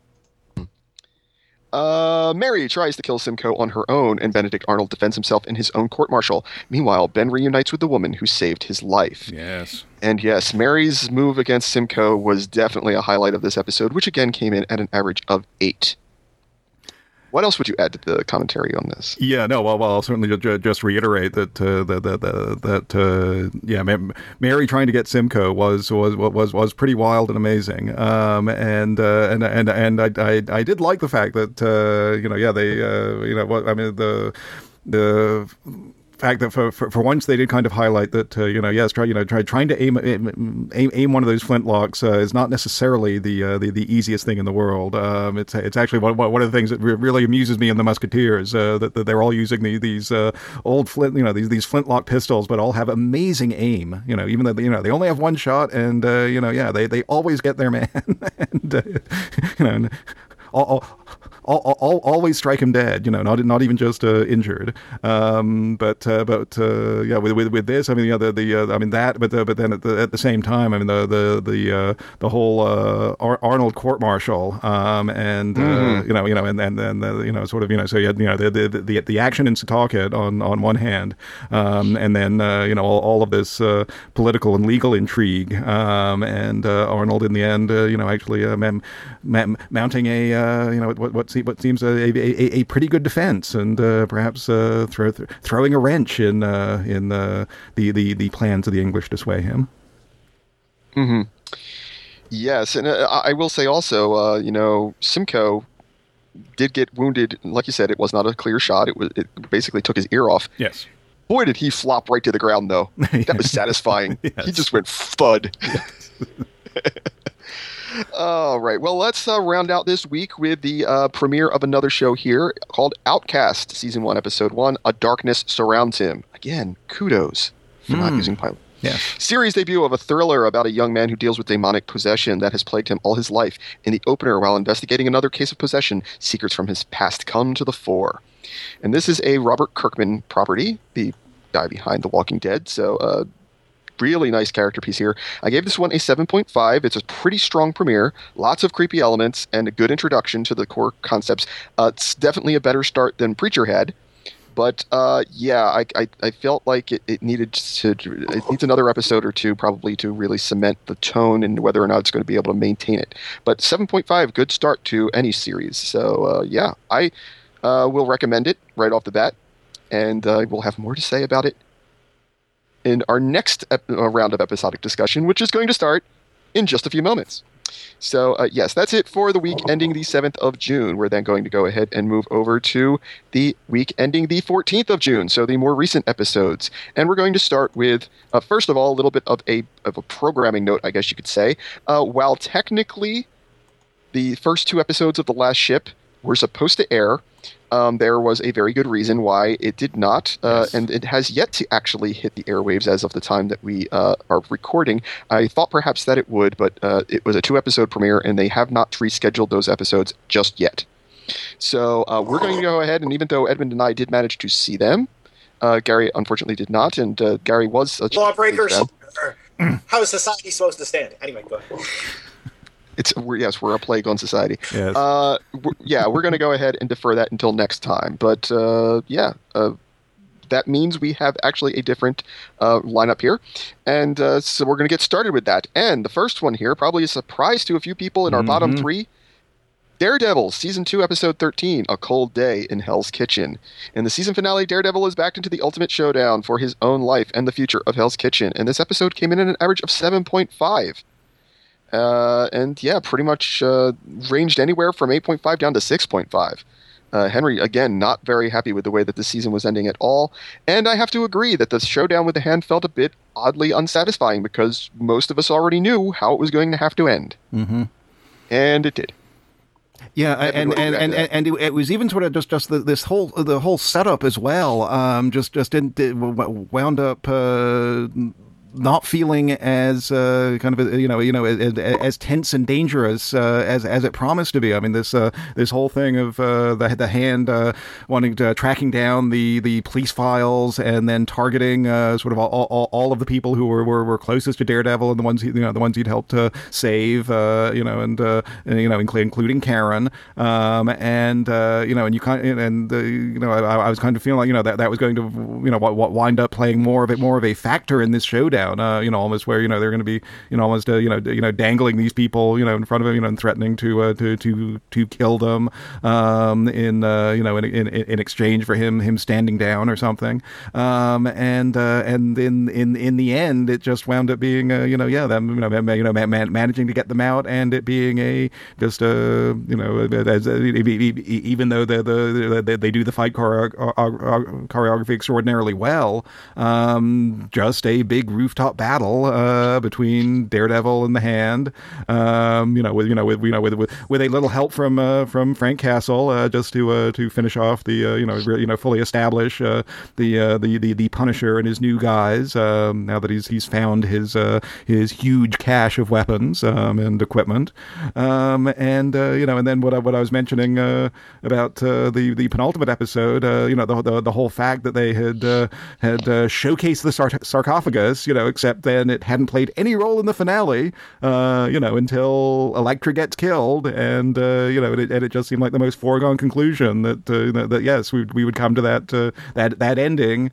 Uh, Mary tries to kill Simcoe on her own, and Benedict Arnold defends himself in his own court-martial. Meanwhile, Ben reunites with the woman who saved his life. yes. And yes, Mary's move against Simcoe was definitely a highlight of this episode, which again came in at an average of eight. What else would you add to the commentary on this? Yeah, no, well, well, I'll certainly ju- ju- just reiterate that uh, that that that, that uh, yeah, Ma- Mary trying to get Simcoe was was was was pretty wild and amazing, um, and uh, and and and I, I I did like the fact that uh, you know, yeah, they uh, you know what I mean the the. fact that for, for for once they did kind of highlight that uh, you know yes try you know try trying to aim aim aim, aim one of those flintlocks uh, is not necessarily the, uh, the the easiest thing in the world. Um, it's it's actually one one of the things that re- really amuses me in the Musketeers uh, that, that they're all using the, these uh, old flint you know these these flintlock pistols, but all have amazing aim. You know, even though you know they only have one shot, and uh, you know yeah they they always get their man, and uh, you know. And, all, all, all, all, always strike him dead, you know, not not even just uh, injured. Um, but uh, but uh, yeah, with, with with this, I mean, yeah, the the uh, I mean that, but uh, but then at the at the same time, I mean the the the uh, the whole uh, Ar- Arnold court martial, um, and uh, Mhm. you know you know and and then uh, you know sort of you know so you had you know the the the, the action in Setauket on on one hand, um, and then uh, you know all, all of this uh, political and legal intrigue, um, and uh, Arnold in the end, uh, you know, actually uh, mam- mam- mounting a uh, you know what what se- what seems a, a, a pretty good defense, and uh, perhaps uh, throw, th- throwing a wrench in uh, in uh, the, the the plans of the English to sway him. Mm-hmm. Yes, and uh, I will say also, uh, you know, Simcoe did get wounded. Like you said, it was not a clear shot. It was it basically took his ear off. Yes. Boy, did he flop right to the ground, though. That was satisfying. Yes. He just went thud. Yes. All right. Well, let's uh, round out this week with the uh, premiere of another show here called Outcast, Season one, Episode one, A Darkness Surrounds Him. Again, kudos for mm. not using pilot. Yes. Series debut of a thriller about a young man who deals with demonic possession that has plagued him all his life. In the opener, while investigating another case of possession, secrets from his past come to the fore. And this is a Robert Kirkman property, the guy behind The Walking Dead. So, uh, really nice character piece here. I gave this one a seven point five. It's a pretty strong premiere, lots of creepy elements, and a good introduction to the core concepts. Uh, it's definitely a better start than Preacher had. But, uh, yeah, I, I, I felt like it, it needed to, it needs another episode or two probably to really cement the tone and whether or not it's going to be able to maintain it. But seven point five, good start to any series. So, uh, yeah, I uh, will recommend it right off the bat. And uh, we'll have more to say about it in our next ep- uh, round of episodic discussion, which is going to start in just a few moments. So, uh, yes, that's it for the week ending the seventh of June. We're then going to go ahead and move over to the week ending the fourteenth of June, so the more recent episodes. And we're going to start with, uh, first of all, a little bit of a of a programming note, I guess you could say. Uh, while technically the first two episodes of The Last Ship were supposed to air, Um, there was a very good reason why it did not, uh, yes. and it has yet to actually hit the airwaves as of the time that we uh, are recording. I thought perhaps that it would, but uh, it was a two-episode premiere, and they have not rescheduled those episodes just yet. So uh, we're going to go ahead, and even though Edmund and I did manage to see them, uh, Gary unfortunately did not, and uh, Gary was a lawbreakers. How is society supposed to stand? Anyway, go ahead. It's we're, yes, we're a plague on society. Yes. Uh, we're, yeah, we're going to go ahead and defer that until next time. But uh, yeah, uh, that means we have actually a different uh, lineup here, and uh, so we're going to get started with that. And the first one here, probably a surprise to a few people in our mm-hmm. bottom three. Daredevil, Season two, Episode thirteen, A Cold Day in Hell's Kitchen. In the season finale, Daredevil is backed into the ultimate showdown for his own life and the future of Hell's Kitchen. And this episode came in at an average of seven point five. Uh, and yeah, pretty much uh, ranged anywhere from eight point five down to six point five. Uh, Henry, again, not very happy with the way that the season was ending at all. And I have to agree that the showdown with the hand felt a bit oddly unsatisfying because most of us already knew how it was going to have to end. Mm-hmm. And it did. Yeah, and and, and, and and it was even sort of just just the, this whole the whole setup as well. Um, just just didn't wound up. Uh, not feeling as uh, kind of you know you know as, as tense and dangerous uh, as as it promised to be. I mean, this uh, this whole thing of uh, the the hand uh, wanting to tracking down the, the police files and then targeting uh, sort of all, all all of the people who were, were, were closest to Daredevil and the ones he, you know the ones he'd helped to save uh, you know and, uh, and you know including including Karen um, and uh, you know and you kind and uh, you know I, I was kind of feeling like you know that that was going to you know wind up playing more of it more of a factor in this showdown. Uh, you know, almost where you know they're going to be, you know, almost uh, you know, you know, dangling these people, you know, in front of him, you know, and threatening to uh, to to to kill them, um, in uh, you know, in, in in exchange for him him standing down or something, um, and uh, and in in in the end, it just wound up being, uh, you know, yeah, them, you know, you know, man- managing to get them out, and it being a just a you know, as, uh, even though the the, the they do the fight choreo- choreography extraordinarily well, um, just a big roof. Top battle uh, between Daredevil and the Hand, um, you know, with you know, with you know, with with, with a little help from uh, from Frank Castle, uh, just to uh, to finish off the uh, you know re- you know fully establish uh, the, uh, the the the Punisher and his new guys. Um, now that he's he's found his uh, his huge cache of weapons um, and equipment, um, and uh, you know, and then what I, what I was mentioning uh, about uh, the the penultimate episode, uh, you know, the, the the whole fact that they had uh, had uh, showcased the sar- sarcophagus, you know. Except then it hadn't played any role in the finale, uh, you know, until Elektra gets killed, and uh, you know, and it, and it just seemed like the most foregone conclusion that uh, that, that yes, we we would come to that uh, that that ending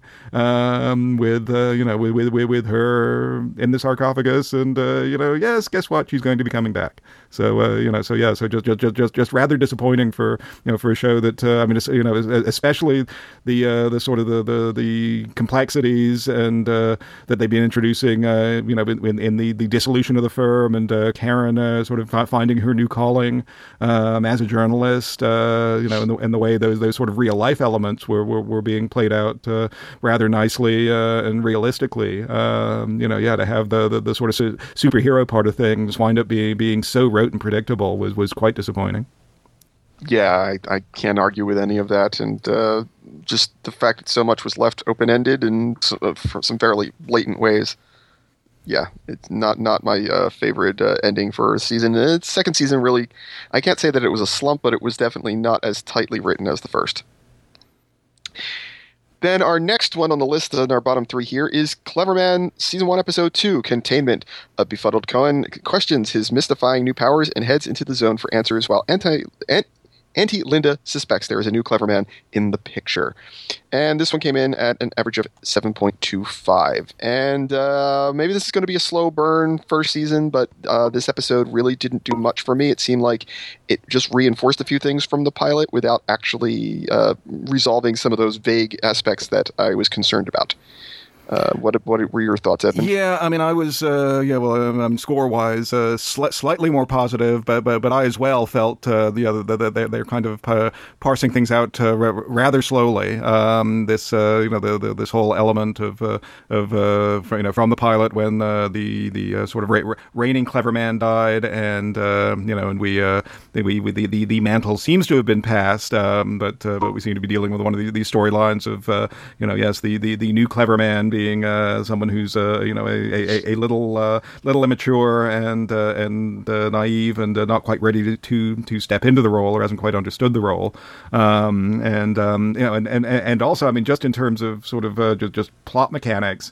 um, with uh, you know with, with with her in the sarcophagus, and uh, you know, yes, guess what, she's going to be coming back. So uh, you know, so yeah, so just just just just rather disappointing for you know for a show that uh, I mean, you know, especially the uh, the sort of the the, the complexities and uh, that they've been introducing, uh, you know, in, in the, the dissolution of the firm and uh, Karen uh, sort of finding her new calling um, as a journalist, uh, you know, and the, and the way those those sort of real life elements were were, were being played out uh, rather nicely uh, and realistically. Um, you know, yeah, to have the, the, the sort of su- superhero part of things wind up being being so rote and predictable was, was quite disappointing. Yeah, I, I can't argue with any of that, and uh, just the fact that so much was left open-ended in so, uh, for some fairly blatant ways. Yeah, it's not not my uh, favorite uh, ending for a season. Uh, second season really, I can't say that it was a slump, but it was definitely not as tightly written as the first. Then our next one on the list, in our bottom three here, is Cleverman Season one, Episode two, Containment. A befuddled Cohen questions his mystifying new powers and heads into the zone for answers while anti... An- Auntie Linda suspects there is a new Cleverman in the picture. And this one came in at an average of seven point two five. And uh, maybe this is going to be a slow burn first season, but uh, this episode really didn't do much for me. It seemed like it just reinforced a few things from the pilot without actually uh, resolving some of those vague aspects that I was concerned about. Uh, what what were your thoughts, Edmund? Yeah, I mean, I was uh, yeah, well, um, score wise, uh, sl- slightly more positive, but but but I as well felt uh, the other the, the, they're kind of uh, parsing things out uh, r- rather slowly. Um, this uh, you know the, the this whole element of uh, of uh, you know from the pilot when uh, the the uh, sort of ra- reigning Cleverman died, and uh, you know, and we uh, we, we the, the the mantle seems to have been passed, um, but uh, but we seem to be dealing with one of the, these storylines of uh, you know yes the the, the new Cleverman being Being uh, someone who's uh, you know a, a, a little uh, little immature and uh, and uh, naive and uh, not quite ready to, to to step into the role or hasn't quite understood the role, um, and um, you know and, and and also I mean just in terms of sort of uh, just, just plot mechanics,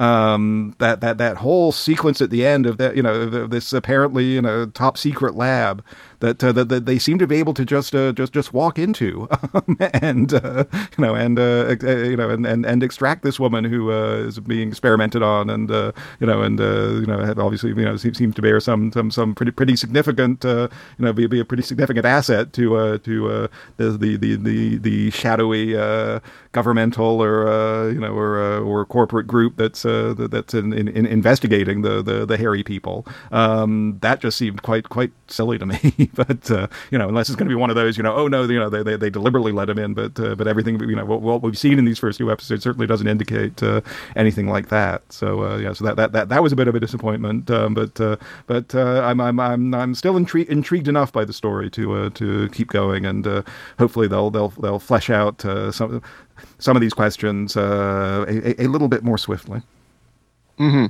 um, that that that whole sequence at the end of that you know this apparently you know top secret lab. That, uh, that that they seem to be able to just uh, just just walk into um, and uh, you know and uh, you know and, and, and extract this woman who uh, is being experimented on and uh, you know and uh, you know obviously you know seems, seems to bear some some some pretty pretty significant uh, you know be, be a pretty significant asset to uh, to uh, the, the the the the shadowy uh, governmental or uh, you know or uh, or corporate group that's uh, that's in, in, in investigating the, the the hairy people. Um, that just seemed quite quite silly to me. But uh, you know, unless it's going to be one of those, you know, oh no, you know, they they, they deliberately let him in, but uh, but everything, you know, what, what we've seen in these first two episodes certainly doesn't indicate uh, anything like that. So uh, yeah, so that, that that that was a bit of a disappointment. Um, but uh, but uh, I'm I'm I'm I'm still intri- intrigued enough by the story to uh, to keep going, and uh, hopefully they'll they'll they'll flesh out uh, some some of these questions uh, a, a little bit more swiftly. Mm-hmm.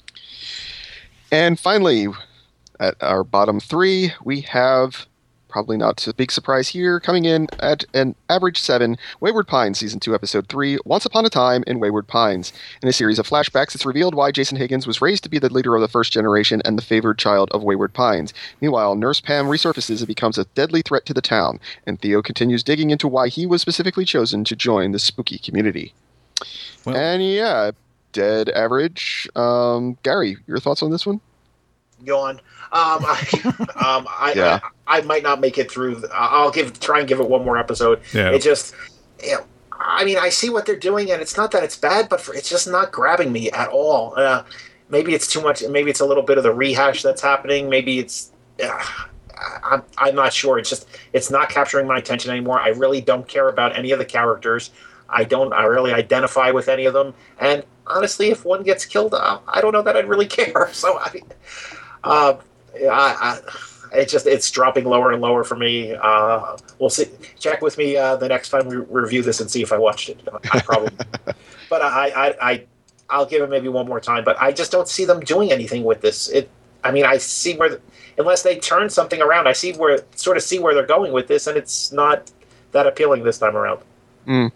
And finally, at our bottom three, we have, probably not a big surprise here, coming in at an average seven, Wayward Pines, Season two, Episode three, Once Upon a Time in Wayward Pines. In a series of flashbacks, it's revealed why Jason Higgins was raised to be the leader of the first generation and the favored child of Wayward Pines. Meanwhile, Nurse Pam resurfaces and becomes a deadly threat to the town, and Theo continues digging into why he was specifically chosen to join the spooky community. Well, and yeah, dead average. Um, Gary, your thoughts on this one? Yawn. Um, I, um, I, yeah. I, I might not make it through. I'll give try and give it one more episode. Yeah. It just, you know, I mean, I see what they're doing, and it's not that it's bad, but for, it's just not grabbing me at all. Uh, maybe it's too much. Maybe it's a little bit of the rehash that's happening. Maybe it's. Uh, I'm I'm not sure. It's just it's not capturing my attention anymore. I really don't care about any of the characters. I don't. I really identify with any of them. And honestly, if one gets killed, uh, I don't know that I'd really care. So I. Uh, I, I, it's just it's dropping lower and lower for me. Uh, we'll see. Check with me uh, the next time we review this and see if I watched it. I probably, but I, I, I, I'll give it maybe one more time. But I just don't see them doing anything with this. It. I mean, I see where, unless they turn something around, I see where sort of see where they're going with this, and it's not that appealing this time around. Mm.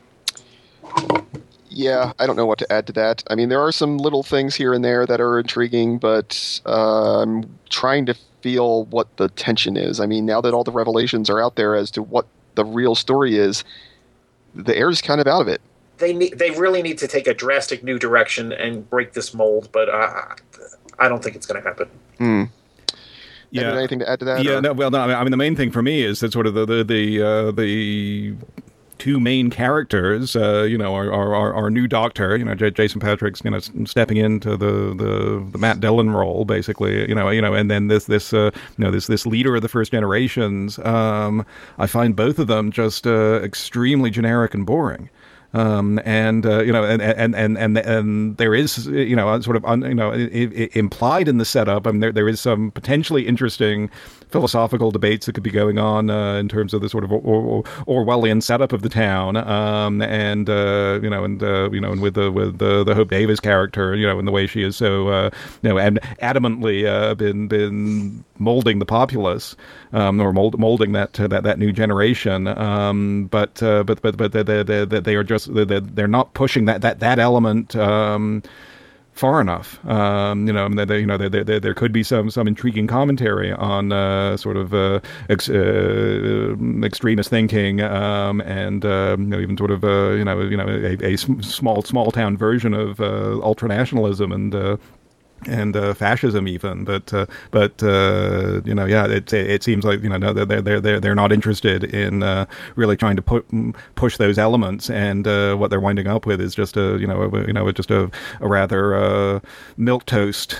Yeah, I don't know what to add to that. I mean, there are some little things here and there that are intriguing, but uh, I'm trying to feel what the tension is. I mean, now that all the revelations are out there as to what the real story is, the air's kind of out of it. They need, they really need to take a drastic new direction and break this mold, but uh, I don't think it's going to happen. Mm. Yeah. Anything to add to that? Yeah. Or? No, well, no. I mean, the main thing for me is that sort of the the the, uh, the two main characters, uh, you know, our, our, our new Doctor, you know, J- Jason Patrick's, you know, stepping into the, the, the Matt Dillon role, basically, you know, you know, and then this, this, uh, you know, this, this leader of the First Generations, um, I find both of them just uh, extremely generic and boring. Um, and, uh, you know, and, and, and, and, and there is, you know, sort of, un, you know, it, it implied in the setup, I mean, there, there is some potentially interesting philosophical debates that could be going on, uh, in terms of the sort of or, or, Orwellian setup of the town. Um, and, uh, you know, and, uh, you know, and with the, with the, the Hope Davis character, you know, and the way she is so, uh, you know, and adamantly, uh, been, been molding the populace, um, or mold, molding that, uh, that, that new generation. Um, but, uh, but, but, but they, they, they, they are just, they're not pushing that that that element um, far enough. Um, you know, they, you know, there, there, there could be some some intriguing commentary on uh, sort of uh, ex, uh, extremist thinking, um, and uh, you know, even sort of uh, you know, you know, a, a small small town version of uh, ultranationalism and. Uh, and uh, fascism even, but uh, but uh, you know, yeah, it it seems like, you know, no, they're they're they're they're not interested in uh, really trying to put push those elements, and uh, what they're winding up with is just a you know a, you know just a, a rather uh, milquetoast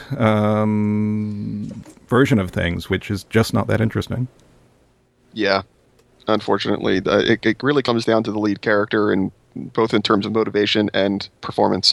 um, version of things, which is just not that interesting. Yeah, unfortunately, it it really comes down to the lead character, and both in terms of motivation and performance,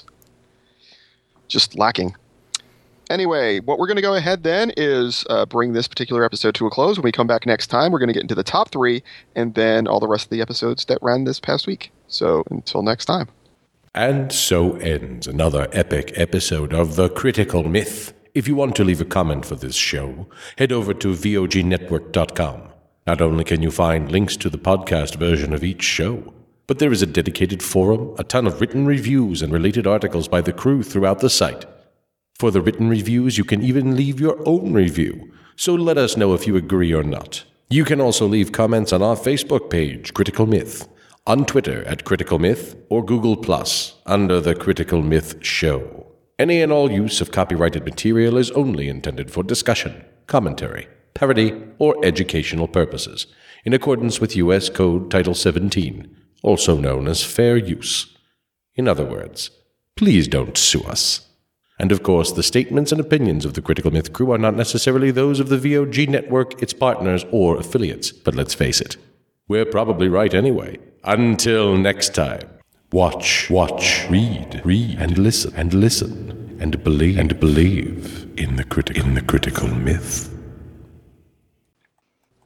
just lacking. Anyway, what we're going to go ahead then is uh, bring this particular episode to a close. When we come back next time, we're going to get into the top three and then all the rest of the episodes that ran this past week. So until next time. And so ends another epic episode of The Critical Myth. If you want to leave a comment for this show, head over to V O G network dot com. Not only can you find links to the podcast version of each show, but there is a dedicated forum, a ton of written reviews, and related articles by the crew throughout the site. For the written reviews, you can even leave your own review, so let us know if you agree or not. You can also leave comments on our Facebook page, Critical Myth, on Twitter at Critical Myth, or Google Plus under The Critical Myth Show. Any and all use of copyrighted material is only intended for discussion, commentary, parody, or educational purposes, in accordance with U S Code Title seventeen, also known as fair use. In other words, please don't sue us. And of course, the statements and opinions of the Critical Myth crew are not necessarily those of the V O G network, its partners, or affiliates. But let's face it, we're probably right anyway. Until next time, watch, watch, read, read, and listen, and listen, and believe, and believe in the critical, in the critical myth.